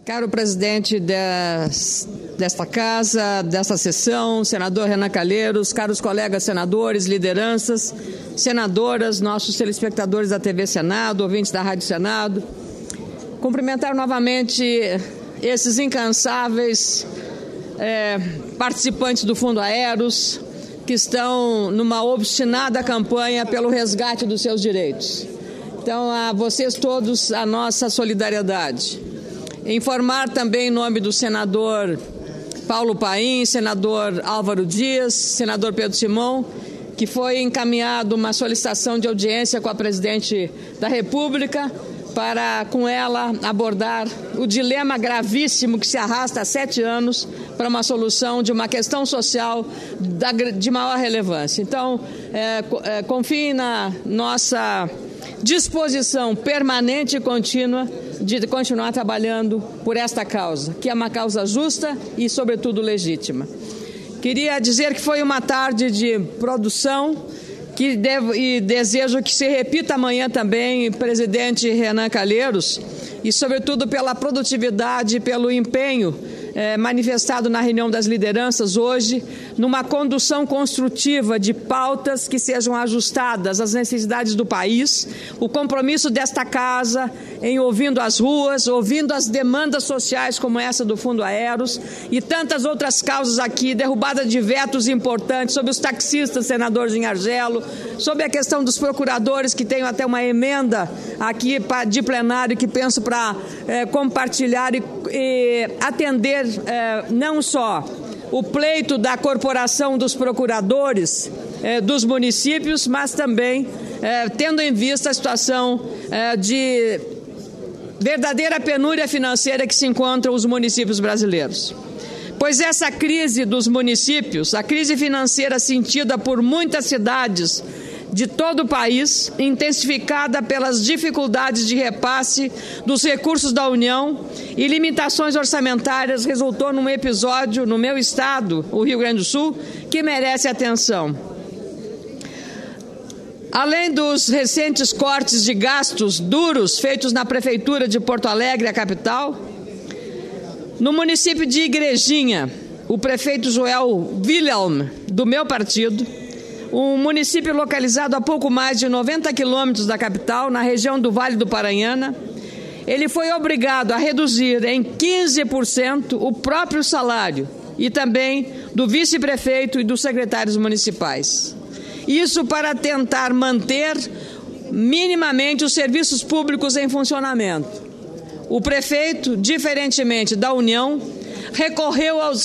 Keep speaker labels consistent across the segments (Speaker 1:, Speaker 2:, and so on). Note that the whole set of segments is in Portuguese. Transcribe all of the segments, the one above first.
Speaker 1: Caro presidente desta casa, desta sessão, senador Renan Calheiros, caros colegas senadores, lideranças, senadoras, nossos telespectadores da TV Senado, ouvintes da Rádio Senado, cumprimentar novamente esses incansáveis participantes do Fundo Aeros, que estão numa obstinada campanha pelo resgate dos seus direitos. Então, a vocês todos, a nossa solidariedade. Informar também em nome do senador Paulo Paim, senador Álvaro Dias, senador Pedro Simão, que foi encaminhado uma solicitação de audiência com a presidente da República para, com ela, abordar o dilema gravíssimo que se arrasta há 7 anos para uma solução de uma questão social de maior relevância. Então, confiem na nossa disposição permanente e contínua de continuar trabalhando por esta causa, que é uma causa justa e, sobretudo, legítima. Queria dizer que foi uma tarde de produção e desejo que se repita amanhã também, presidente Renan Calheiros, e, sobretudo, pela produtividade e pelo empenho manifestado na reunião das lideranças hoje, numa condução construtiva de pautas que sejam ajustadas às necessidades do país, o compromisso desta casa em ouvindo as ruas, ouvindo as demandas sociais como essa do Fundo Aeros e tantas outras causas aqui, derrubada de vetos importantes sobre os taxistas, senador Ginhardello, sobre a questão dos procuradores, que tenho até uma emenda aqui de plenário que penso para compartilhar e atender não só o pleito da corporação dos procuradores dos municípios, mas também tendo em vista a situação de verdadeira penúria financeira que se encontram os municípios brasileiros. Pois essa crise dos municípios, a crise financeira sentida por muitas cidades de todo o país, intensificada pelas dificuldades de repasse dos recursos da União e limitações orçamentárias, resultou num episódio no meu estado, o Rio Grande do Sul, que merece atenção. Além dos recentes cortes de gastos duros feitos na Prefeitura de Porto Alegre, a capital, no município de Igrejinha, o prefeito Joel Wilhelm, do meu partido, um município localizado a pouco mais de 90 quilômetros da capital, na região do Vale do Paranhana, ele foi obrigado a reduzir em 15% o próprio salário e também do vice-prefeito e dos secretários municipais. Isso para tentar manter minimamente os serviços públicos em funcionamento. O prefeito, diferentemente da União, recorreu aos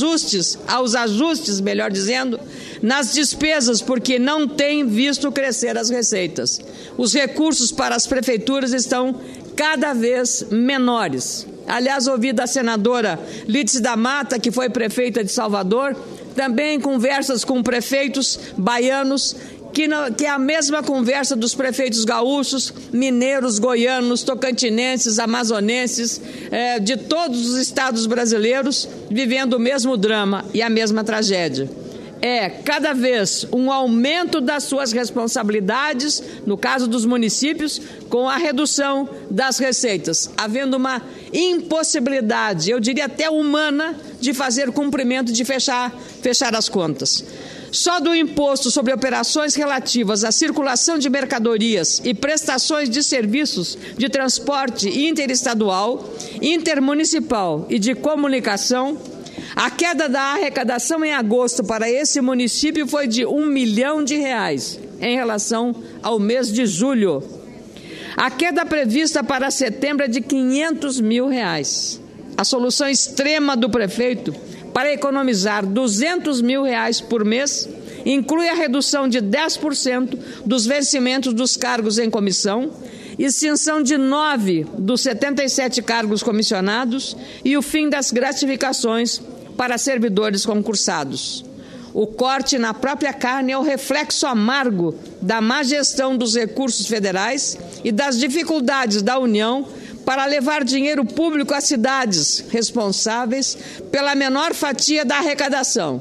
Speaker 1: ajustes, melhor dizendo, nas despesas, porque não tem visto crescer as receitas. Os recursos para as prefeituras estão cada vez menores. Aliás, ouvi da senadora Lídice da Mata, que foi prefeita de Salvador, também conversas com prefeitos baianos, que é a mesma conversa dos prefeitos gaúchos, mineiros, goianos, tocantinenses, amazonenses, de todos os estados brasileiros, vivendo o mesmo drama e a mesma tragédia. Cada vez um aumento das suas responsabilidades, no caso dos municípios, com a redução das receitas, havendo uma impossibilidade, eu diria até humana, de fazer cumprimento, de fechar as contas. Só do imposto sobre operações relativas à circulação de mercadorias e prestações de serviços de transporte interestadual, intermunicipal e de comunicação, a queda da arrecadação em agosto para esse município foi de R$1 milhão em relação ao mês de julho. A queda prevista para setembro é de R$500 mil. A solução extrema do prefeito para economizar R$200 mil por mês inclui a redução de 10% dos vencimentos dos cargos em comissão, extinção de 9 dos 77 cargos comissionados e o fim das gratificações para servidores concursados. O corte na própria carne é o reflexo amargo da má gestão dos recursos federais e das dificuldades da União para levar dinheiro público às cidades responsáveis pela menor fatia da arrecadação,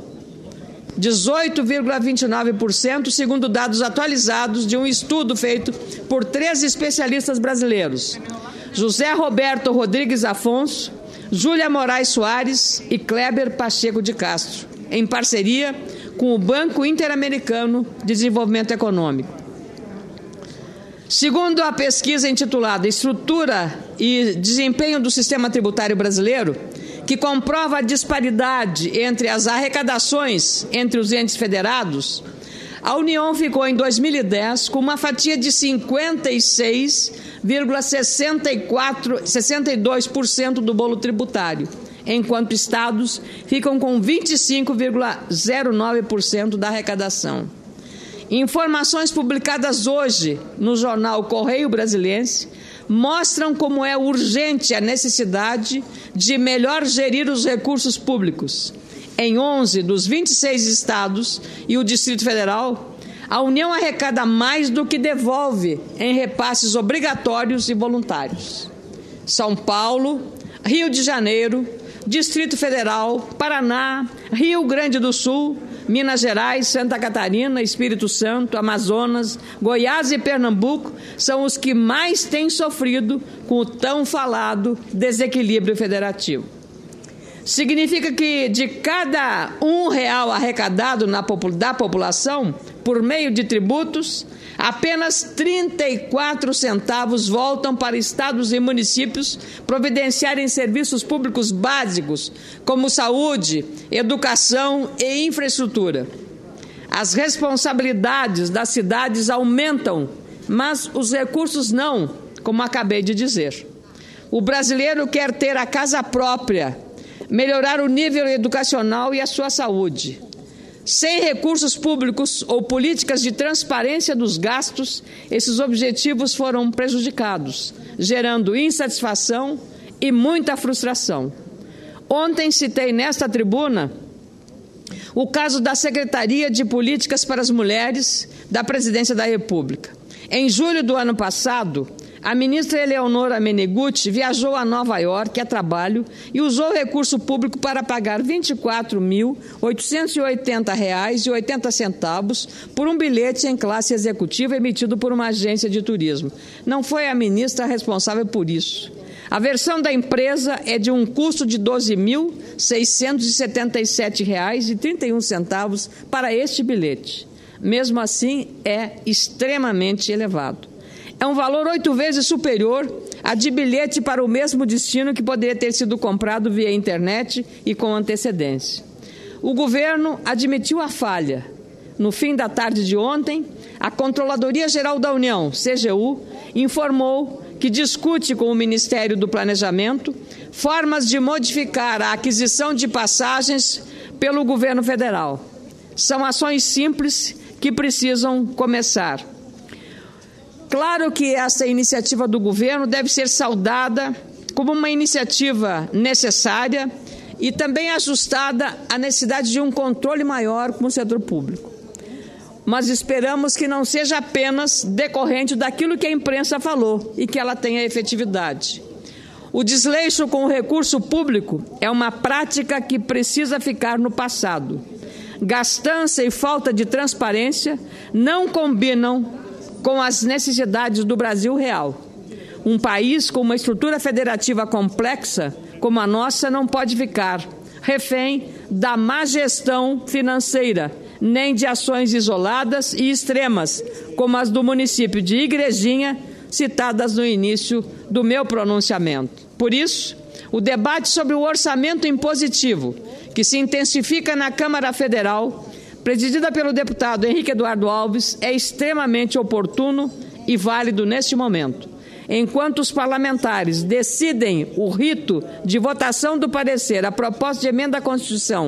Speaker 1: 18,29%, segundo dados atualizados de um estudo feito por 13 especialistas brasileiros. José Roberto Rodrigues Afonso, Júlia Moraes Soares e Kleber Pacheco de Castro, em parceria com o Banco Interamericano de Desenvolvimento Econômico. Segundo a pesquisa intitulada Estrutura e Desempenho do Sistema Tributário Brasileiro, que comprova a disparidade entre as arrecadações entre os entes federados, a União ficou em 2010 com uma fatia de 56,62% do bolo tributário, enquanto estados ficam com 25,09% da arrecadação. Informações publicadas hoje no jornal Correio Brasiliense mostram como é urgente a necessidade de melhor gerir os recursos públicos. Em 11 dos 26 estados e o Distrito Federal, a União arrecada mais do que devolve em repasses obrigatórios e voluntários. São Paulo, Rio de Janeiro, Distrito Federal, Paraná, Rio Grande do Sul, Minas Gerais, Santa Catarina, Espírito Santo, Amazonas, Goiás e Pernambuco são os que mais têm sofrido com o tão falado desequilíbrio federativo. Significa que de cada R$1 arrecadado da população por meio de tributos, apenas 34 centavos voltam para estados e municípios providenciarem serviços públicos básicos, como saúde, educação e infraestrutura. As responsabilidades das cidades aumentam, mas os recursos não, como acabei de dizer. O brasileiro quer ter a casa própria, melhorar o nível educacional e a sua saúde. Sem recursos públicos ou políticas de transparência dos gastos, esses objetivos foram prejudicados, gerando insatisfação e muita frustração. Ontem citei nesta tribuna o caso da Secretaria de Políticas para as Mulheres da Presidência da República. Em julho do ano passado, a ministra Eleonora Meneguzzi viajou a Nova York a trabalho e usou recurso público para pagar R$ 24.880,80 por um bilhete em classe executiva emitido por uma agência de turismo. Não foi a ministra responsável por isso. A versão da empresa é de um custo de R$ 12.677,31 para este bilhete. Mesmo assim, é extremamente elevado. É um valor 8 vezes superior a de bilhete para o mesmo destino que poderia ter sido comprado via internet e com antecedência. O governo admitiu a falha. No fim da tarde de ontem, a Controladoria Geral da União, CGU, informou que discute com o Ministério do Planejamento formas de modificar a aquisição de passagens pelo governo federal. São ações simples que precisam começar. Claro que essa iniciativa do governo deve ser saudada como uma iniciativa necessária e também ajustada à necessidade de um controle maior com o setor público. Mas esperamos que não seja apenas decorrente daquilo que a imprensa falou e que ela tenha efetividade. O desleixo com o recurso público é uma prática que precisa ficar no passado. Gastança e falta de transparência não combinam com as necessidades do Brasil real. Um país com uma estrutura federativa complexa como a nossa não pode ficar refém da má gestão financeira, nem de ações isoladas e extremas, como as do município de Igrejinha, citadas no início do meu pronunciamento. Por isso, o debate sobre o orçamento impositivo, que se intensifica na Câmara Federal, presidida pelo deputado Henrique Eduardo Alves, é extremamente oportuno e válido neste momento. Enquanto os parlamentares decidem o rito de votação do parecer à proposta de emenda à Constituição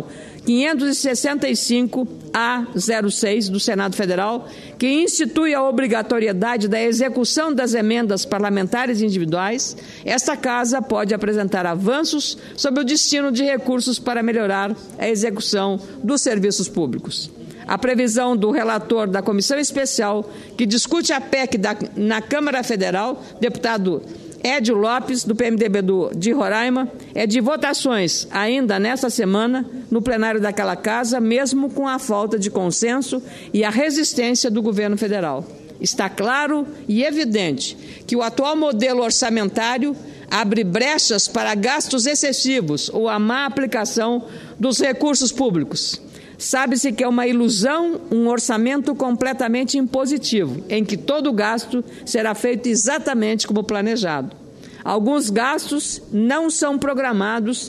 Speaker 1: 565-A06 do Senado Federal, que institui a obrigatoriedade da execução das emendas parlamentares individuais, esta Casa pode apresentar avanços sobre o destino de recursos para melhorar a execução dos serviços públicos. A previsão do relator da Comissão Especial, que discute a PEC na Câmara Federal, deputado Edio Lopes, do PMDB de Roraima, é de votações ainda nesta semana no plenário daquela Casa, mesmo com a falta de consenso e a resistência do governo federal. está claro e evidente que o atual modelo orçamentário abre brechas para gastos excessivos ou a má aplicação dos recursos públicos. Sabe-se que é uma ilusão um orçamento completamente impositivo, em que todo gasto será feito exatamente como planejado. Alguns gastos que não são programados,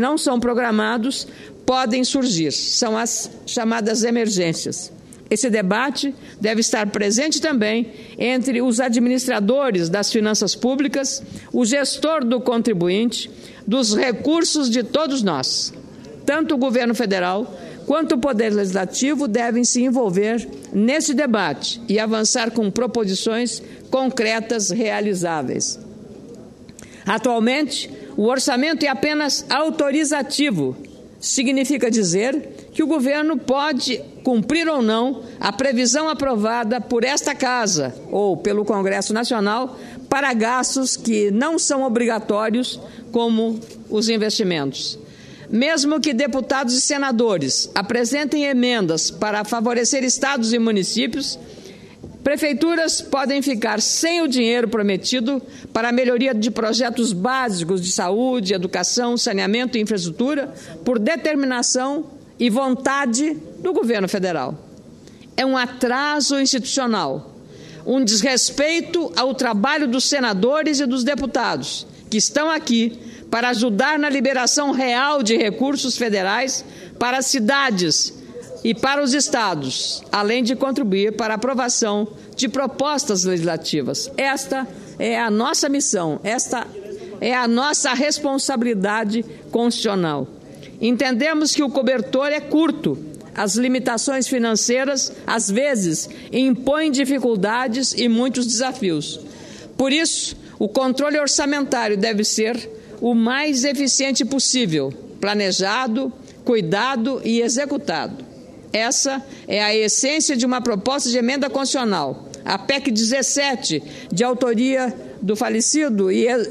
Speaker 1: podem surgir, são as chamadas emergências. Esse debate deve estar presente também entre os administradores das finanças públicas, o gestor do contribuinte, dos recursos de todos nós. Tanto o governo federal quanto o Poder Legislativo devem se envolver nesse debate e avançar com proposições concretas realizáveis. Atualmente, o orçamento é apenas autorizativo. Significa dizer que o governo pode cumprir ou não a previsão aprovada por esta Casa ou pelo Congresso Nacional para gastos que não são obrigatórios, como os investimentos. Mesmo que deputados e senadores apresentem emendas para favorecer estados e municípios, prefeituras podem ficar sem o dinheiro prometido para a melhoria de projetos básicos de saúde, educação, saneamento e infraestrutura por determinação e vontade do governo federal. É um atraso institucional, um desrespeito ao trabalho dos senadores e dos deputados que estão aqui para ajudar na liberação real de recursos federais para as cidades e para os estados, além de contribuir para a aprovação de propostas legislativas. Esta é a nossa missão, esta é a nossa responsabilidade constitucional. Entendemos que o cobertor é curto, as limitações financeiras, às vezes, impõem dificuldades e muitos desafios. Por isso, o controle orçamentário deve ser o mais eficiente possível, planejado, cuidado e executado. Essa é a essência de uma proposta de emenda constitucional, a PEC 17, de autoria do falecido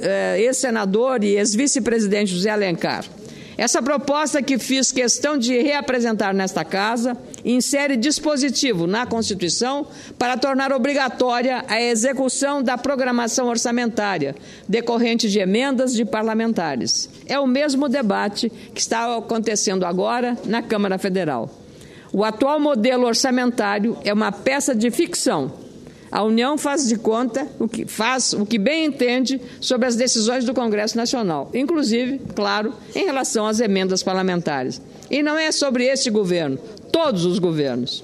Speaker 1: ex-senador e ex-vice-presidente José Alencar. Essa proposta, que fiz questão de reapresentar nesta Casa, insere dispositivo na Constituição para tornar obrigatória a execução da programação orçamentária, decorrente de emendas de parlamentares. É o mesmo debate que está acontecendo agora na Câmara Federal. O atual modelo orçamentário é uma peça de ficção. A União faz de conta o que bem entende sobre as decisões do Congresso Nacional, inclusive, claro, em relação às emendas parlamentares. E não é sobre este governo, todos os governos.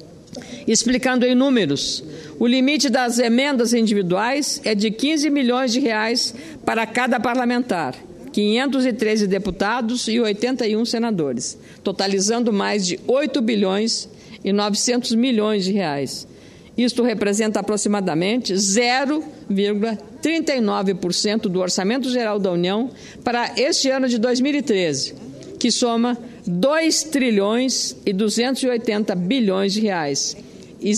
Speaker 1: Explicando em números, o limite das emendas individuais é de 15 milhões de reais para cada parlamentar, 513 deputados e 81 senadores, totalizando mais de 8 bilhões e 900 milhões de reais. Isto representa aproximadamente 0,39% do Orçamento Geral da União para este ano de 2013, que soma 2 trilhões e 280 bilhões de reais e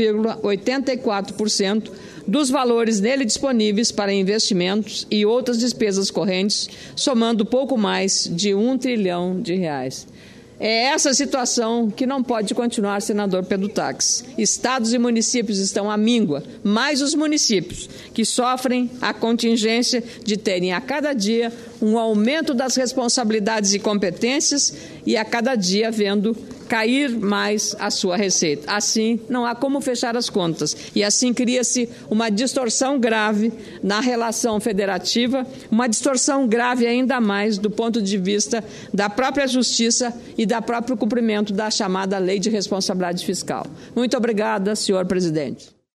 Speaker 1: 0,84% dos valores nele disponíveis para investimentos e outras despesas correntes, somando pouco mais de 1 trilhão de reais. É essa situação que não pode continuar, senador Pedro Taques. Estados e municípios estão à míngua, mais os municípios, que sofrem a contingência de terem a cada dia um aumento das responsabilidades e competências e a cada dia vendo cair mais a sua receita. Assim, não há como fechar as contas. E assim cria-se uma distorção grave na relação federativa, uma distorção grave ainda mais do ponto de vista da própria justiça e do próprio cumprimento da chamada Lei de Responsabilidade Fiscal. Muito obrigada, senhor presidente.